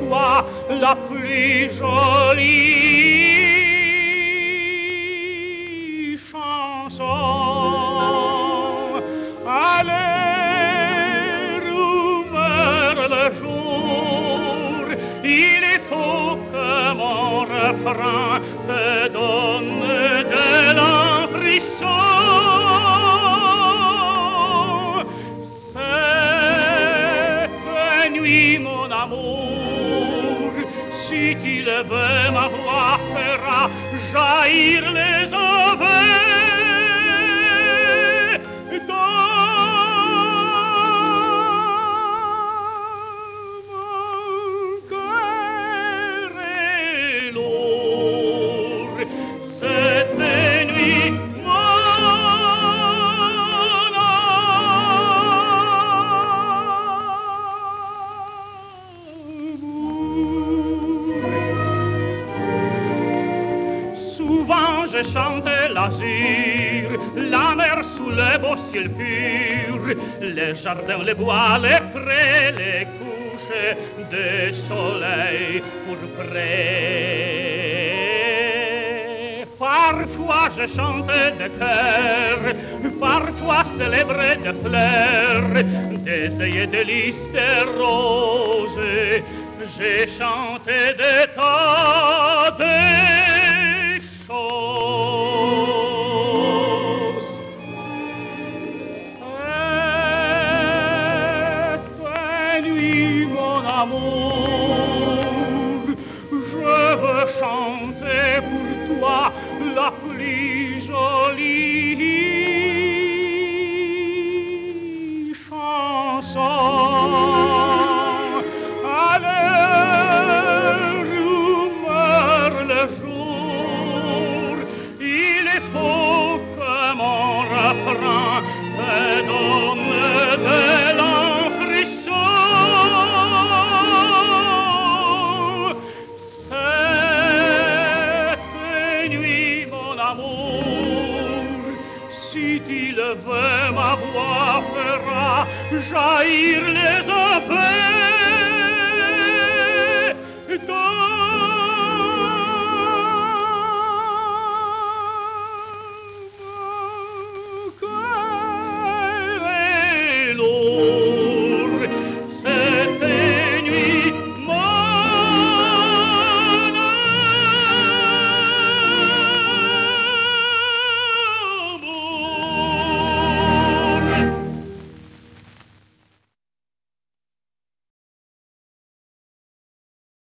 toi la plus jolie chanson. À l'heure où meurt le jour, il faut que mon refrain te donne de l'impression. Cette nuit, mon amour, si tu le veux, ma voix fera jaillir les oeufs. Je chante l'azur, la mer sous le beau ciel pur, les jardins, les bois, les prés, les couches de soleil pourprés. Parfois je chante de cœur, parfois célèbre de fleurs, des œillets de lys, des roses, j'ai chanté de tas de amor.